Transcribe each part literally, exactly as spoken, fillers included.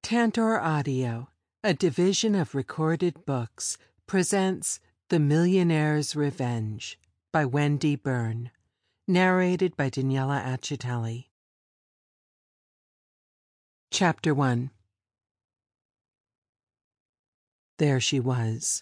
Tantor Audio, a division of Recorded Books, presents The Millionaire's Revenge by Wendy Byrne, narrated by Daniela Accitelli. Chapter one. There she was.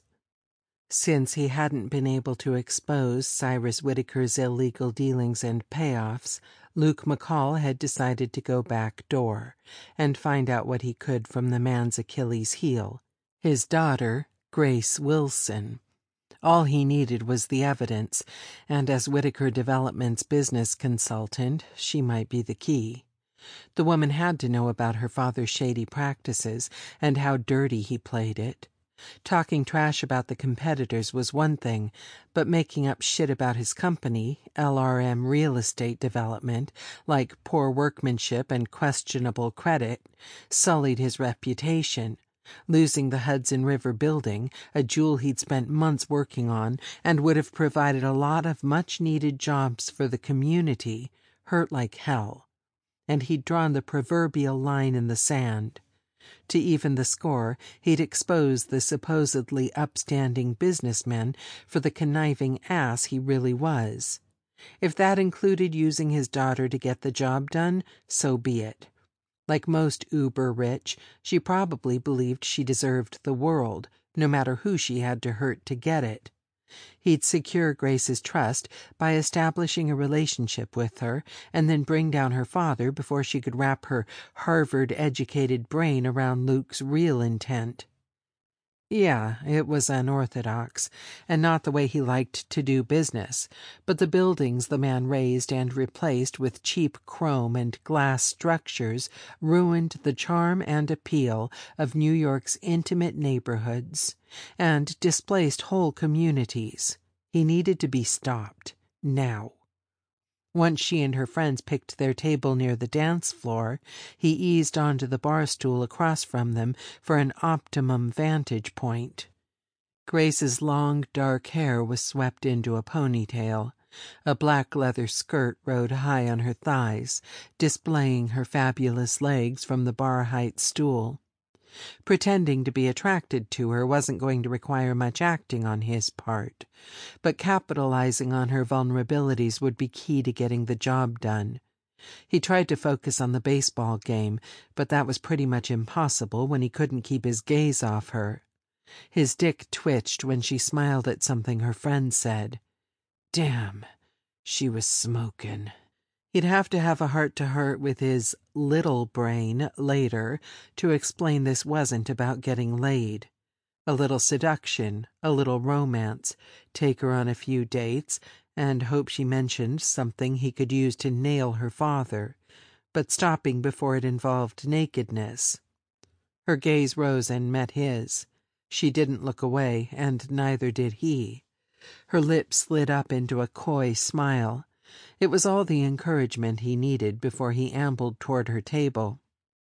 Since he hadn't been able to expose Cyrus Whitaker's illegal dealings and payoffs, Luke McCall had decided to go back door and find out what he could from the man's Achilles heel, his daughter, Grace Wilson. All he needed was the evidence, and as Whitaker Development's business consultant, she might be the key. The woman had to know about her father's shady practices and how dirty he played it. Talking trash about the competitors was one thing, but making up shit about his company, L R M Real Estate Development, like poor workmanship and questionable credit, sullied his reputation. Losing the Hudson River building, a jewel he'd spent months working on and would have provided a lot of much-needed jobs for the community, hurt like hell. And he'd drawn the proverbial line in the sand. To even the score, he'd exposed the supposedly upstanding businessman for the conniving ass he really was. If that included using his daughter to get the job done, so be it. Like most uber-rich, she probably believed she deserved the world, no matter who she had to hurt to get it. He'd secure Grace's trust by establishing a relationship with her and then bring down her father before she could wrap her Harvard-educated brain around Luke's real intent. Yeah, it was unorthodox, and not the way he liked to do business, but the buildings the man raised and replaced with cheap chrome and glass structures ruined the charm and appeal of New York's intimate neighborhoods, and displaced whole communities. He needed to be stopped, now. Once she and her friends picked their table near the dance floor, he eased onto the bar stool across from them for an optimum vantage point. Grace's long, dark hair was swept into a ponytail. A black leather skirt rode high on her thighs, displaying her fabulous legs from the bar-height stool. Pretending to be attracted to her wasn't going to require much acting on his part, but capitalizing on her vulnerabilities would be key to getting the job done. He tried to focus on the baseball game, but that was pretty much impossible when he couldn't keep his gaze off her. His dick twitched when she smiled at something her friend said. Damn, she was smoking. He'd have to have a heart-to-heart with his little brain later to explain this wasn't about getting laid. A little seduction, a little romance, take her on a few dates, and hope she mentioned something he could use to nail her father, but stopping before it involved nakedness. Her gaze rose and met his. She didn't look away, and neither did he. Her lips slid up into a coy smile. It was all the encouragement he needed before he ambled toward her table.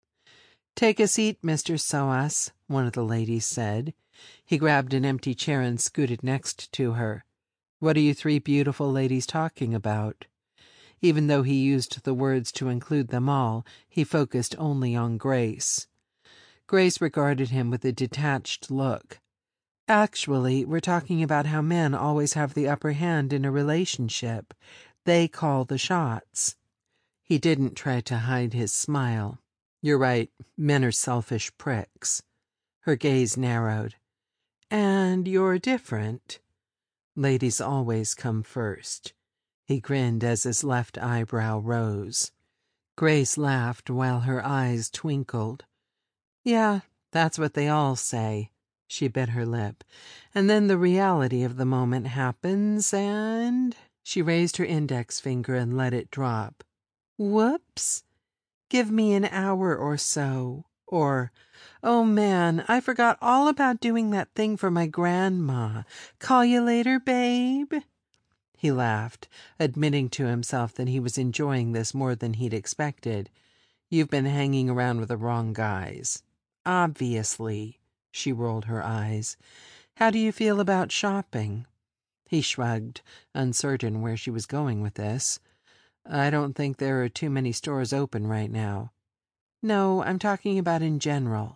"Take a seat, Mister Soas," one of the ladies said. He grabbed an empty chair and scooted next to her. "What are you three beautiful ladies talking about?" Even though he used the words to include them all, he focused only on Grace. Grace regarded him with a detached look. "Actually, we're talking about how men always have the upper hand in a relationship. They call the shots." He didn't try to hide his smile. "You're right, men are selfish pricks." Her gaze narrowed. "And you're different." "Ladies always come first." He grinned as his left eyebrow rose. Grace laughed while her eyes twinkled. "Yeah, that's what they all say." She bit her lip. "And then the reality of the moment happens, and—" She raised her index finger and let it drop. "Whoops. Give me an hour or so." Or, "Oh man, I forgot all about doing that thing for my grandma. Call you later, babe." He laughed, admitting to himself that he was enjoying this more than he'd expected. "You've been hanging around with the wrong guys." "Obviously." She rolled her eyes. "How do you feel about shopping?" He shrugged, uncertain where she was going with this. "I don't think there are too many stores open right now." No, I'm talking about in general.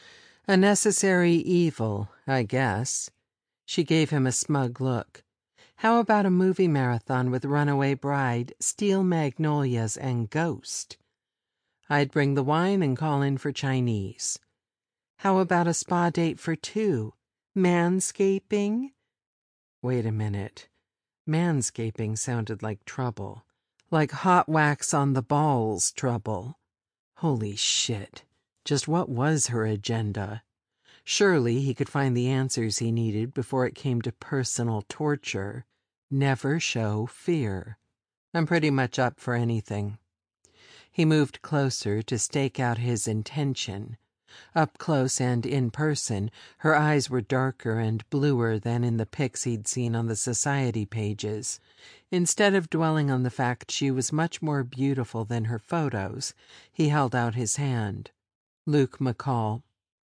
A necessary evil, I guess. She gave him a smug look. How about a movie marathon with Runaway Bride, Steel Magnolias, and Ghost? I'd bring the wine and call in for Chinese. How about a spa date for two? Manscaping? Wait a minute. Manscaping sounded like trouble. Like hot wax on the balls trouble. Holy shit. Just what was her agenda? Surely he could find the answers he needed before it came to personal torture. Never show fear. I'm pretty much up for anything. He moved closer to stake out his intention. Up close and in person, her eyes were darker and bluer than in the pics he'd seen on the society pages. Instead of dwelling on the fact she was much more beautiful than her photos, he held out his hand. Luke McCall.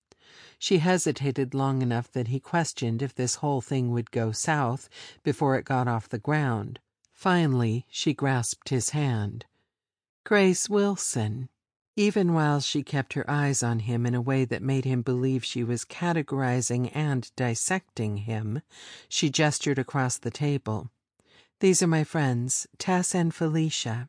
She hesitated long enough that he questioned if this whole thing would go south before it got off the ground. Finally, she grasped his hand. Grace Wilson. Even while she kept her eyes on him in a way that made him believe she was categorizing and dissecting him, she gestured across the table. These are my friends, Tess and Felicia.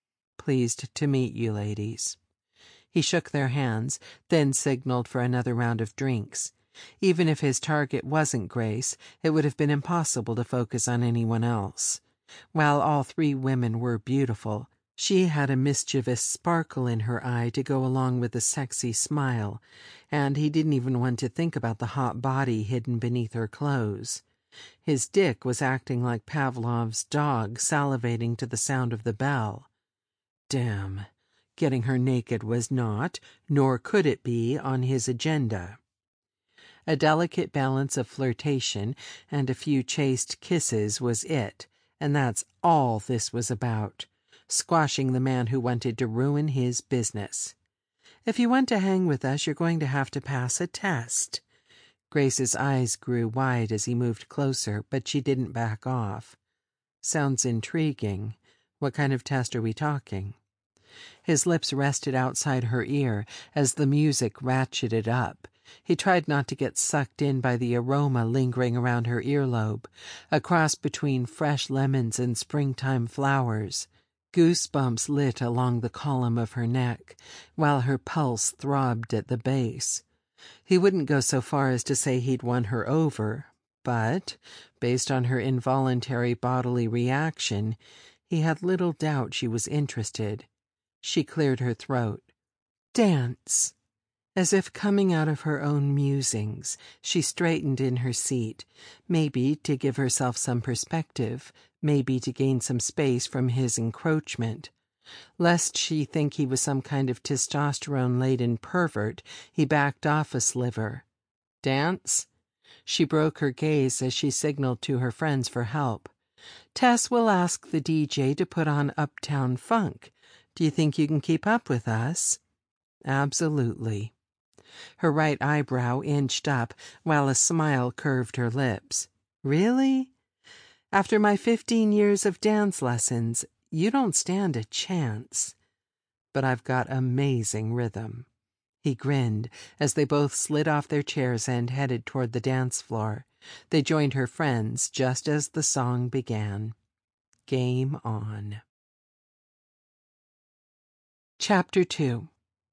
Pleased to meet you, ladies. He shook their hands, then signaled for another round of drinks. Even if his target wasn't Grace, it would have been impossible to focus on anyone else. While all three women were beautiful, she had a mischievous sparkle in her eye to go along with the sexy smile, and he didn't even want to think about the hot body hidden beneath her clothes. His dick was acting like Pavlov's dog salivating to the sound of the bell. Damn. Getting her naked was not, nor could it be, on his agenda. A delicate balance of flirtation and a few chaste kisses was it, and that's all this was about. Squashing the man who wanted to ruin his business. If you want to hang with us, you're going to have to pass a test. Grace's eyes grew wide as he moved closer, but she didn't back off. Sounds intriguing. What kind of test are we talking? His lips rested outside her ear as the music ratcheted up. He tried not to get sucked in by the aroma lingering around her earlobe, a cross between fresh lemons and springtime flowers. Goosebumps lit along the column of her neck, while her pulse throbbed at the base. He wouldn't go so far as to say he'd won her over, but, based on her involuntary bodily reaction, he had little doubt she was interested. She cleared her throat. Dance. As if coming out of her own musings, she straightened in her seat, maybe to give herself some perspective, maybe to gain some space from his encroachment. Lest she think he was some kind of testosterone-laden pervert, he backed off a sliver. Dance? She broke her gaze as she signaled to her friends for help. Tess will ask the D J to put on Uptown Funk. Do you think you can keep up with us? Absolutely. Her right eyebrow inched up, while a smile curved her lips. Really? After my fifteen years of dance lessons, you don't stand a chance. But I've got amazing rhythm. He grinned as they both slid off their chairs and headed toward the dance floor. They joined her friends just as the song began. Game on. Chapter two.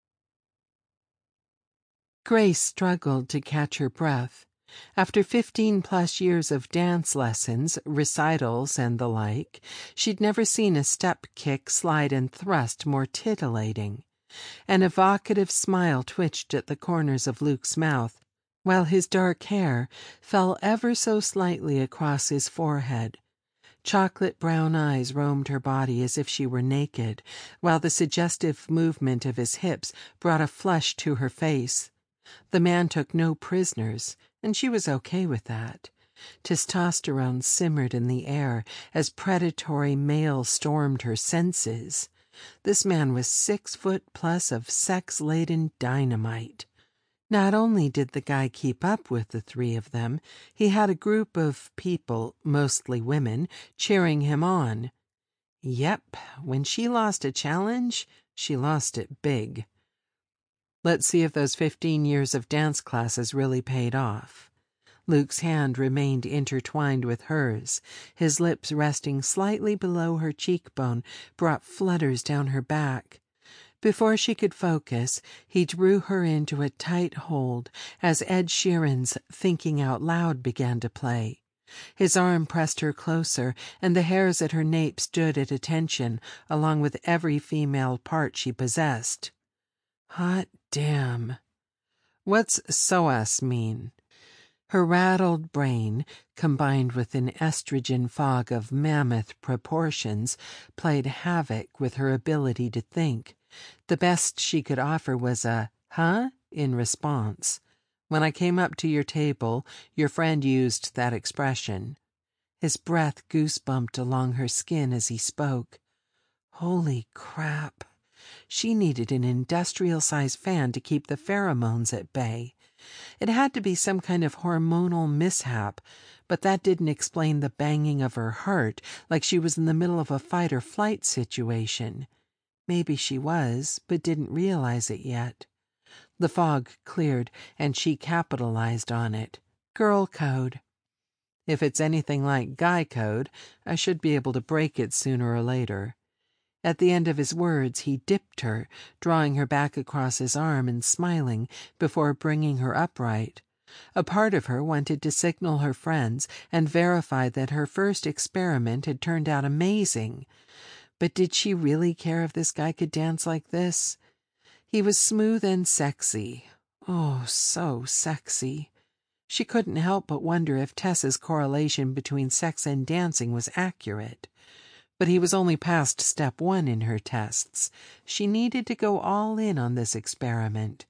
Grace struggled to catch her breath. After fifteen-plus years of dance lessons, recitals, and the like, she'd never seen a step, kick, slide, and thrust more titillating. An evocative smile twitched at the corners of Luke's mouth, while his dark hair fell ever so slightly across his forehead. Chocolate brown eyes roamed her body as if she were naked, while the suggestive movement of his hips brought a flush to her face. The man took no prisoners, and she was okay with that. Testosterone simmered in the air as predatory male stormed her senses. This man was six foot plus of sex-laden dynamite. Not only did the guy keep up with the three of them, he had a group of people, mostly women, cheering him on. Yep, when she lost a challenge, she lost it big. Let's see if those fifteen years of dance classes really paid off. Luke's hand remained intertwined with hers. His lips resting slightly below her cheekbone brought flutters down her back. Before she could focus, he drew her into a tight hold as Ed Sheeran's Thinking Out Loud began to play. His arm pressed her closer, and the hairs at her nape stood at attention, along with every female part she possessed. Hot damn. What's S O A S mean? Her rattled brain, combined with an estrogen fog of mammoth proportions, played havoc with her ability to think. The best she could offer was a "huh?" in response. When I came up to your table, your friend used that expression. His breath goosebumped along her skin as he spoke. Holy crap. She needed an industrial-sized fan to keep the pheromones at bay. It had to be some kind of hormonal mishap, but that didn't explain the banging of her heart like she was in the middle of a fight-or-flight situation. Maybe she was, but didn't realize it yet. The fog cleared, and she capitalized on it. Girl code. If it's anything like guy code, I should be able to break it sooner or later. At the end of his words, he dipped her, drawing her back across his arm and smiling before bringing her upright. A part of her wanted to signal her friends and verify that her first experiment had turned out amazing. But did she really care if this guy could dance like this? He was smooth and sexy. Oh, so sexy. She couldn't help but wonder if Tessa's correlation between sex and dancing was accurate. But he was only past step one in her tests. She needed to go all in on this experiment.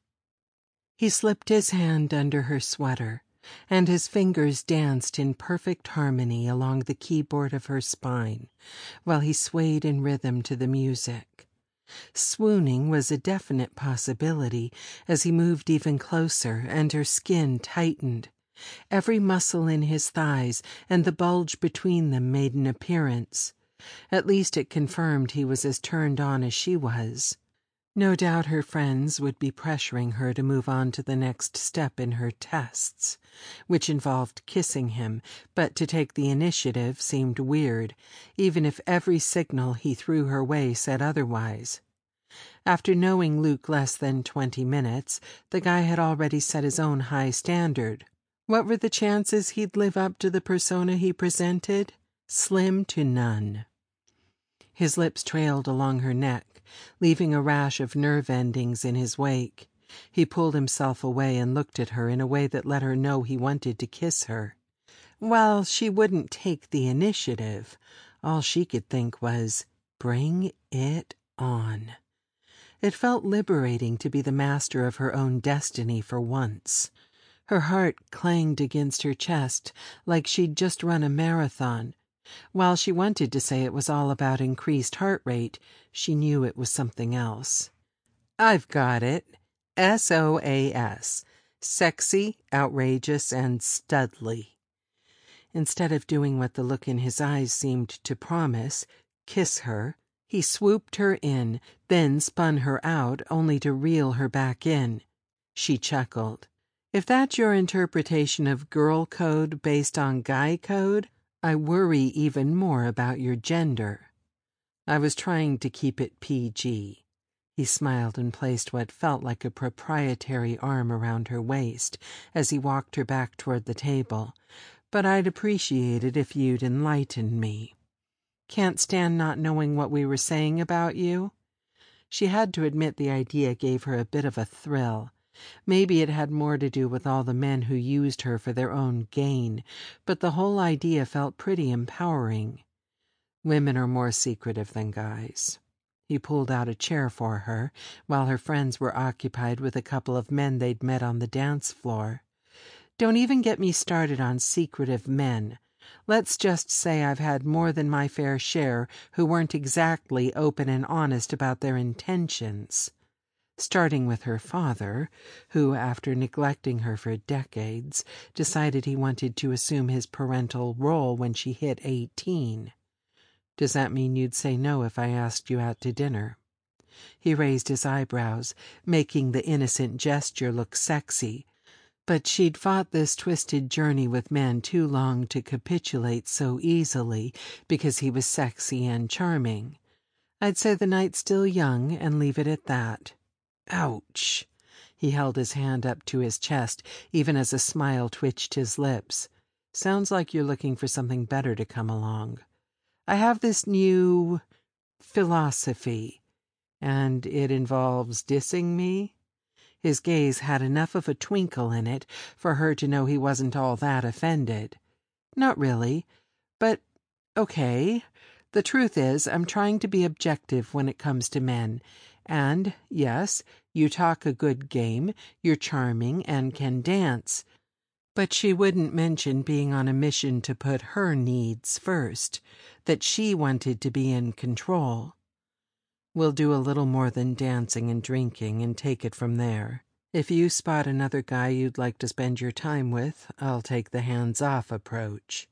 He slipped his hand under her sweater, and his fingers danced in perfect harmony along the keyboard of her spine, while he swayed in rhythm to the music. Swooning was a definite possibility as he moved even closer and her skin tightened. Every muscle in his thighs and the bulge between them made an appearance. At least it confirmed he was as turned on as she was. No doubt her friends would be pressuring her to move on to the next step in her tests, which involved kissing him, but to take the initiative seemed weird, even if every signal he threw her way said otherwise. After knowing Luke less than twenty minutes, the guy had already set his own high standard. What were the chances he'd live up to the persona he presented? Slim to none. His lips trailed along her neck, leaving a rash of nerve endings in his wake. He pulled himself away and looked at her in a way that let her know he wanted to kiss her. While she wouldn't take the initiative, all she could think was, bring it on. It felt liberating to be the master of her own destiny for once. Her heart clanged against her chest like she'd just run a marathon. While she wanted to say it was all about increased heart rate, she knew it was something else. I've got it. S O A S. Sexy, outrageous, and studly. Instead of doing what the look in his eyes seemed to promise, kiss her, he swooped her in, then spun her out only to reel her back in. She chuckled. If that's your interpretation of girl code based on guy code, I worry even more about your gender. I was trying to keep it P G. He smiled and placed what felt like a proprietary arm around her waist as he walked her back toward the table. But I'd appreciate it if you'd enlighten me. Can't stand not knowing what we were saying about you? She had to admit the idea gave her a bit of a thrill. Maybe it had more to do with all the men who used her for their own gain, but the whole idea felt pretty empowering. Women are more secretive than guys. He pulled out a chair for her, while her friends were occupied with a couple of men they'd met on the dance floor. Don't even get me started on secretive men. Let's just say I've had more than my fair share who weren't exactly open and honest about their intentions. Starting with her father, who, after neglecting her for decades, decided he wanted to assume his parental role when she hit eighteen. Does that mean you'd say no if I asked you out to dinner? He raised his eyebrows, making the innocent gesture look sexy. But she'd fought this twisted journey with men too long to capitulate so easily because he was sexy and charming. I'd say the night's still young and leave it at that. Ouch! He held his hand up to his chest, even as a smile twitched his lips. Sounds like you're looking for something better to come along. I have this new philosophy, and it involves dissing me. His gaze had enough of a twinkle in it for her to know he wasn't all that offended. Not really, but okay. The truth is, I'm trying to be objective when it comes to men. And, yes, you talk a good game, you're charming and can dance. But she wouldn't mention being on a mission to put her needs first, that she wanted to be in control. We'll do a little more than dancing and drinking and take it from there. If you spot another guy you'd like to spend your time with, I'll take the hands-off approach.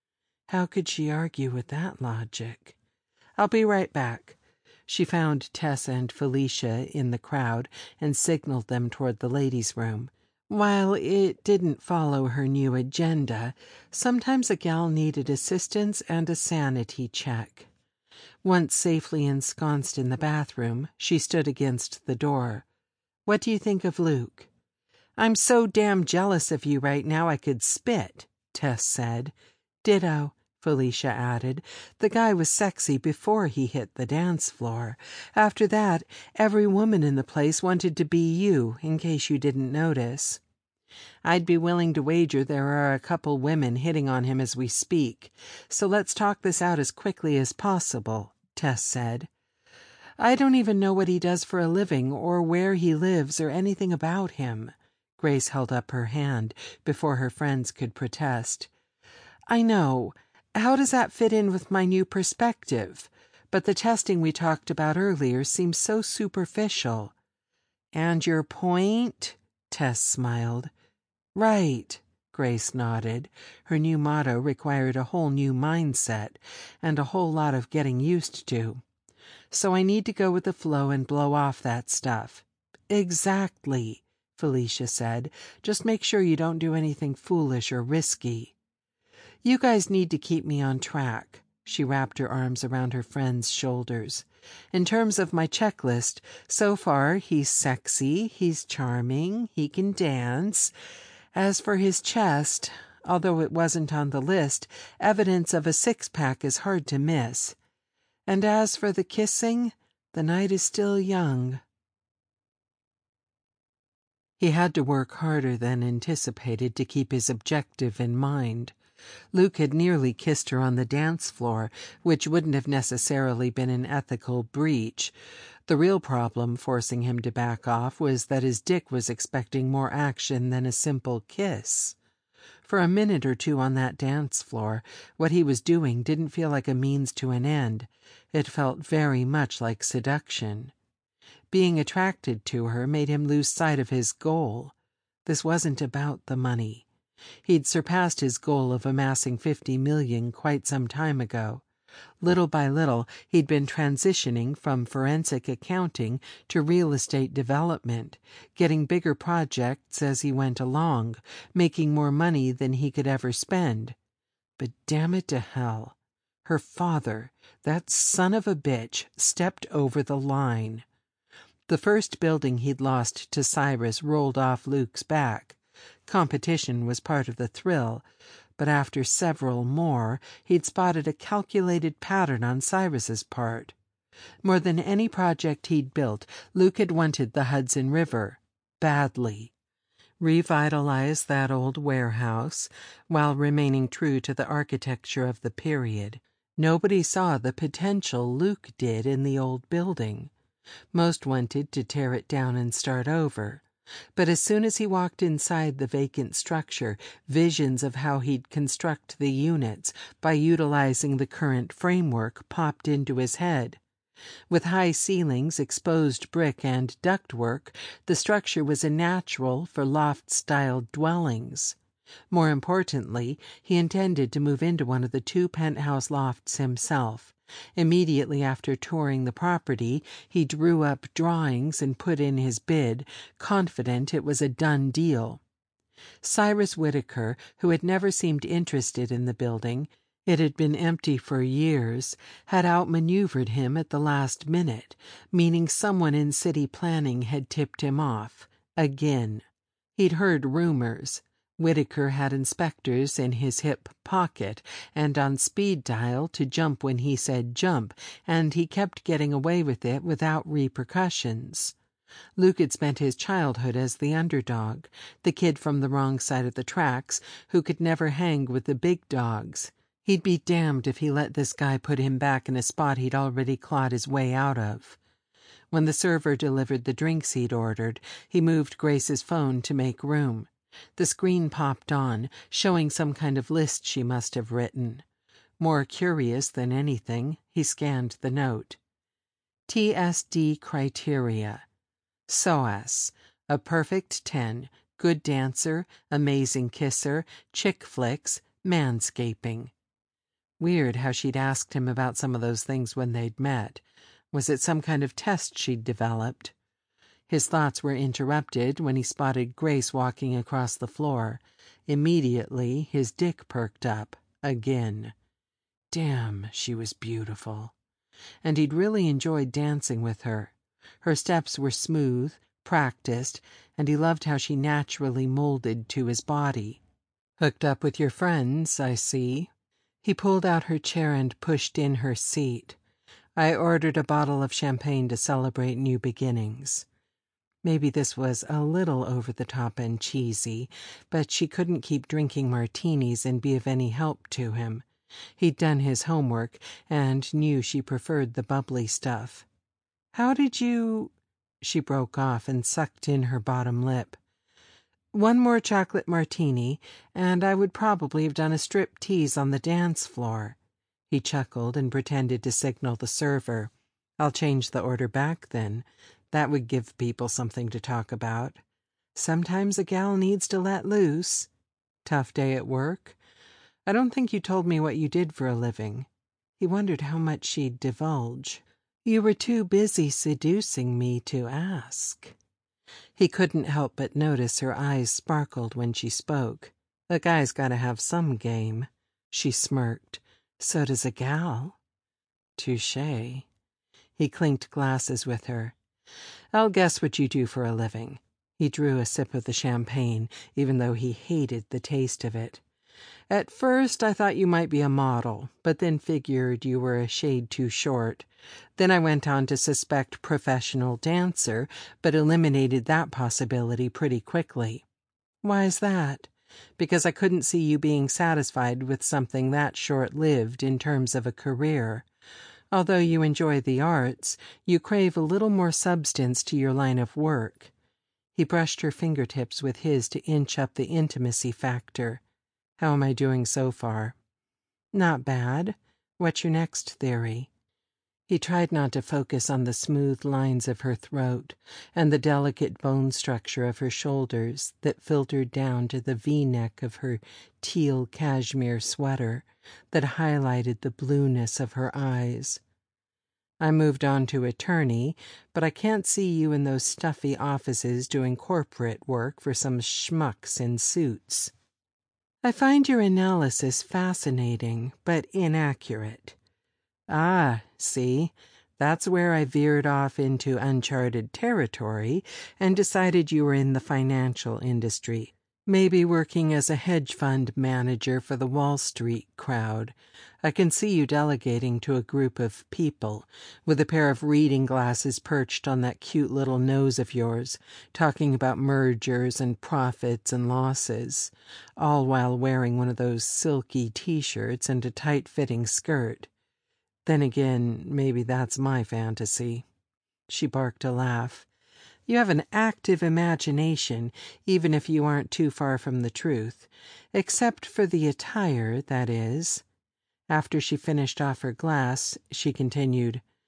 How could she argue with that logic? I'll be right back. She found Tess and Felicia in the crowd and signaled them toward the ladies' room. While it didn't follow her new agenda, sometimes a gal needed assistance and a sanity check. Once safely ensconced in the bathroom, she stood against the door. "What do you think of Luke?" "I'm so damn jealous of you right now I could spit," Tess said. "Ditto," Felicia added. "The guy was sexy before he hit the dance floor. After that, every woman in the place wanted to be you, in case you didn't notice." "I'd be willing to wager there are a couple women hitting on him as we speak. So let's talk this out as quickly as possible," Tess said. "I don't even know what he does for a living or where he lives or anything about him." Grace held up her hand before her friends could protest. "I know. How does that fit in with my new perspective? But the testing we talked about earlier seems so superficial." "And your point?" Tess smiled. "Right," Grace nodded. Her new motto required a whole new mindset and a whole lot of getting used to. "So I need to go with the flow and blow off that stuff." "Exactly," Felicia said. "Just make sure you don't do anything foolish or risky." "You guys need to keep me on track." She wrapped her arms around her friend's shoulders. "In terms of my checklist, so far he's sexy, he's charming, he can dance. As for his chest, although it wasn't on the list, evidence of a six-pack is hard to miss. And as for the kissing, the night is still young." He had to work harder than anticipated to keep his objective in mind. Luke had nearly kissed her on the dance floor, which wouldn't have necessarily been an ethical breach. The real problem forcing him to back off was that his dick was expecting more action than a simple kiss. For a minute or two on that dance floor, what he was doing didn't feel like a means to an end. It felt very much like seduction. Being attracted to her made him lose sight of his goal. This wasn't about the money. He'd surpassed his goal of amassing fifty million quite some time ago. Little by little, he'd been transitioning from forensic accounting to real estate development, getting bigger projects as he went along, making more money than he could ever spend. But damn it to hell. Her father, that son of a bitch, stepped over the line. The first building he'd lost to Cyrus rolled off Luke's back. Competition was part of the thrill, but after several more, he'd spotted a calculated pattern on Cyrus's part. More than any project he'd built, Luke had wanted the Hudson River, badly. Revitalize that old warehouse, while remaining true to the architecture of the period. Nobody saw the potential Luke did in the old building. Most wanted to tear it down and start over. But as soon as he walked inside the vacant structure, visions of how he'd construct the units by utilizing the current framework popped into his head. With high ceilings, exposed brick, and ductwork, the structure was a natural for loft-style dwellings. More importantly, he intended to move into one of the two penthouse lofts himself. Immediately after touring the property, he drew up drawings and put in his bid, confident it was a done deal. Cyrus Whittaker, who had never seemed interested in the building, it had been empty for years, had outmaneuvered him at the last minute, meaning someone in city planning had tipped him off. Again. He'd heard rumors. Whittaker had inspectors in his hip pocket and on speed dial to jump when he said jump, and he kept getting away with it without repercussions. Luke had spent his childhood as the underdog, the kid from the wrong side of the tracks who could never hang with the big dogs. He'd be damned if he let this guy put him back in a spot he'd already clawed his way out of. When the server delivered the drinks he'd ordered, he moved Grace's phone to make room. The screen popped on, showing some kind of list she must have written. More curious than anything, he scanned the note. T S D criteria. S O A S, a perfect ten, good dancer, amazing kisser, chick flicks, manscaping. Weird how she'd asked him about some of those things when they'd met. Was it some kind of test she'd developed? His thoughts were interrupted when he spotted Grace walking across the floor. Immediately, his dick perked up. Again. Damn, she was beautiful. And he'd really enjoyed dancing with her. Her steps were smooth, practiced, and he loved how she naturally molded to his body. Hooked up with your friends, I see. He pulled out her chair and pushed in her seat. I ordered a bottle of champagne to celebrate new beginnings. Maybe this was a little over the top and cheesy, but she couldn't keep drinking martinis and be of any help to him. He'd done his homework and knew she preferred the bubbly stuff. How did you... She broke off and sucked in her bottom lip. One more chocolate martini, and I would probably have done a strip tease on the dance floor. He chuckled and pretended to signal the server. I'll change the order back, then. That would give people something to talk about. Sometimes a gal needs to let loose. Tough day at work? I don't think you told me what you did for a living. He wondered how much she'd divulge. You were too busy seducing me to ask. He couldn't help but notice her eyes sparkled when she spoke. A guy's got to have some game. She smirked. So does a gal. Touché. He clinked glasses with her. I'll guess what you do for a living. He drew a sip of the champagne, even though he hated the taste of it. At first I thought you might be a model, but then figured you were a shade too short. Then I went on to suspect professional dancer, but eliminated that possibility pretty quickly. Why's that? Because I couldn't see you being satisfied with something that short-lived in terms of a career. Although you enjoy the arts, you crave a little more substance to your line of work. He brushed her fingertips with his to inch up the intimacy factor. How am I doing so far? Not bad. What's your next theory? He tried not to focus on the smooth lines of her throat and the delicate bone structure of her shoulders that filtered down to the V-neck of her teal cashmere sweater that highlighted the blueness of her eyes. I moved on to attorney, but I can't see you in those stuffy offices doing corporate work for some schmucks in suits. I find your analysis fascinating, but inaccurate. Ah, see, that's where I veered off into uncharted territory and decided you were in the financial industry, maybe working as a hedge fund manager for the Wall Street crowd. I can see you delegating to a group of people, with a pair of reading glasses perched on that cute little nose of yours, talking about mergers and profits and losses, all while wearing one of those silky T-shirts and a tight-fitting skirt. Then again, maybe that's my fantasy. She barked a laugh. You have an active imagination, even if you aren't too far from the truth. Except for the attire, that is. After she finished off her glass, she continued,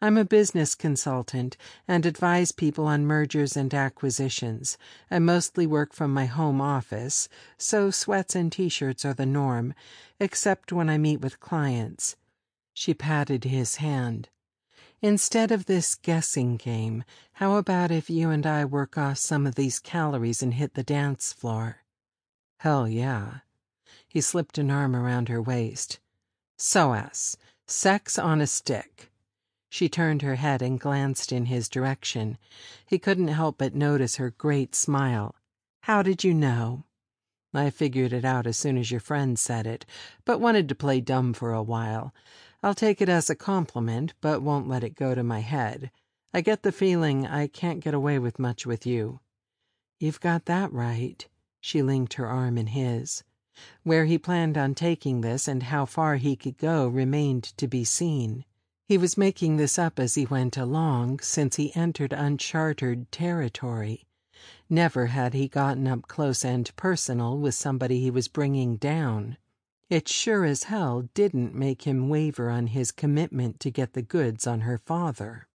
I'm a business consultant and advise people on mergers and acquisitions. I mostly work from my home office, so sweats and t-shirts are the norm, except when I meet with clients." She patted his hand. "Instead of this guessing game, how about if you and I work off some of these calories and hit the dance floor?" "Hell yeah." He slipped an arm around her waist. S O S, sex on a stick. She turned her head and glanced in his direction. He couldn't help but notice her great smile. "How did you know?" "I figured it out as soon as your friend said it, but wanted to play dumb for a while. I'll take it as a compliment, but won't let it go to my head. I get the feeling I can't get away with much with you." "You've got that right." She linked her arm in his. Where he planned on taking this and how far he could go remained to be seen. He was making this up as he went along, since he entered uncharted territory. Never had he gotten up close and personal with somebody he was bringing down. It sure as hell didn't make him waver on his commitment to get the goods on her father.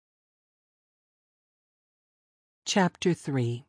Chapter three.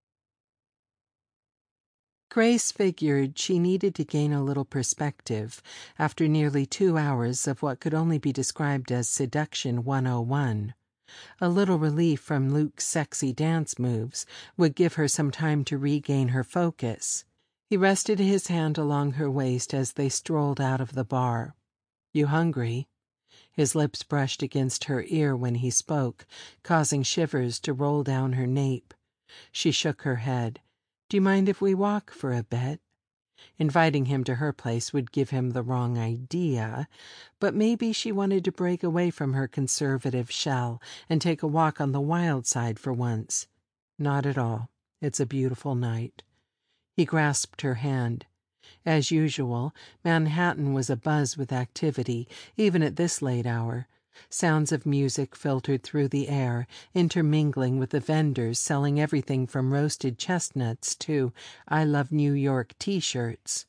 Grace figured she needed to gain a little perspective after nearly two hours of what could only be described as Seduction one oh one. A little relief from Luke's sexy dance moves would give her some time to regain her focus. He rested his hand along her waist as they strolled out of the bar. "You hungry?" His lips brushed against her ear when he spoke, causing shivers to roll down her nape. She shook her head. "Do you mind if we walk for a bit?" Inviting him to her place would give him the wrong idea, but maybe she wanted to break away from her conservative shell and take a walk on the wild side for once. "Not at all. It's a beautiful night." He grasped her hand. As usual, Manhattan was abuzz with activity, even at this late hour. Sounds of music filtered through the air, intermingling with the vendors selling everything from roasted chestnuts to "I Love New York" t-shirts.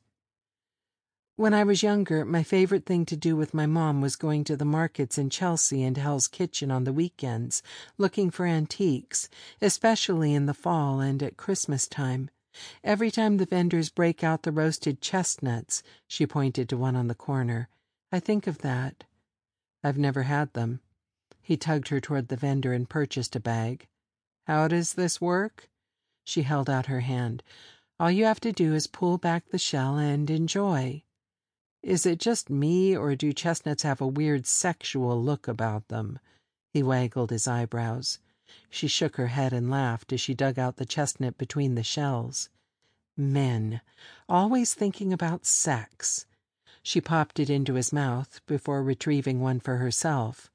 "When I was younger, my favorite thing to do with my mom was going to the markets in Chelsea and Hell's Kitchen on the weekends, looking for antiques, especially in the fall and at Christmas time. Every time the vendors break out the roasted chestnuts," she pointed to one on the corner, "I think of that." "I've never had them." He tugged her toward the vendor and purchased a bag. "How does this work?" She held out her hand. "All you have to do is pull back the shell and enjoy." "Is it just me, or do chestnuts have a weird sexual look about them?" He waggled his eyebrows. She shook her head and laughed as she dug out the chestnut between the shells. Men, always thinking about sex. She popped it into his mouth before retrieving one for herself.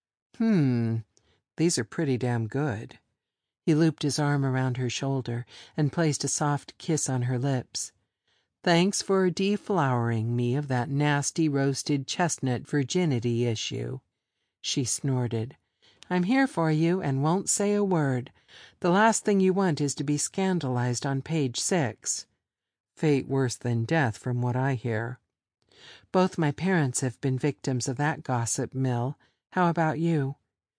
Hmm, these are pretty damn good." He looped his arm around her shoulder and placed a soft kiss on her lips. "Thanks for deflowering me of that nasty roasted chestnut virginity issue." She snorted. "I'm here for you and won't say a word. The last thing you want is to be scandalized on page six. Fate worse than death, from what I hear." "Both my parents have been victims of that gossip mill. How about you?"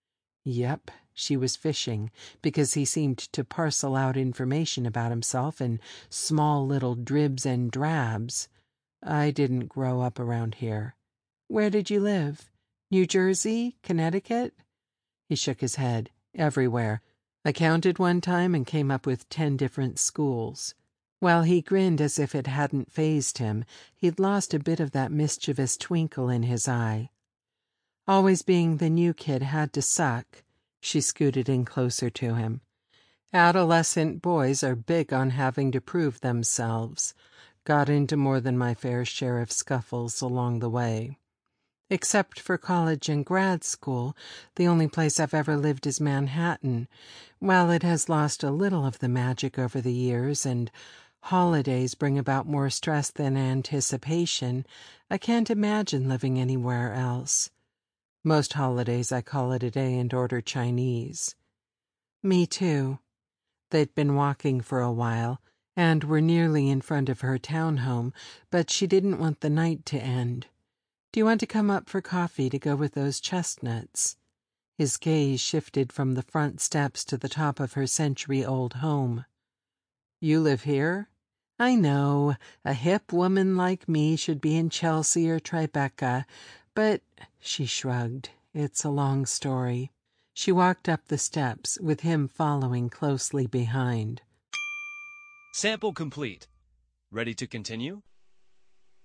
Yep, she was fishing, because he seemed to parcel out information about himself in small little dribs and drabs. "I didn't grow up around here." "Where did you live? New Jersey? Connecticut?" He shook his head. "Everywhere. I counted one time and came up with ten different schools." While he grinned as if it hadn't fazed him, he'd lost a bit of that mischievous twinkle in his eye. "Always being the new kid had to suck." She scooted in closer to him. "Adolescent boys are big on having to prove themselves. Got into more than my fair share of scuffles along the way. Except for college and grad school, the only place I've ever lived is Manhattan. While it has lost a little of the magic over the years, and holidays bring about more stress than anticipation, I can't imagine living anywhere else. Most holidays I call it a day and order Chinese." "Me too." They'd been walking for a while, and were nearly in front of her townhome, but she didn't want the night to end. "Do you want to come up for coffee to go with those chestnuts?" His gaze shifted from the front steps to the top of her century-old home. "You live here? I know, a hip woman like me should be in Chelsea or Tribeca, but," she shrugged, "it's a long story." She walked up the steps, with him following closely behind. Sample complete. Ready to continue?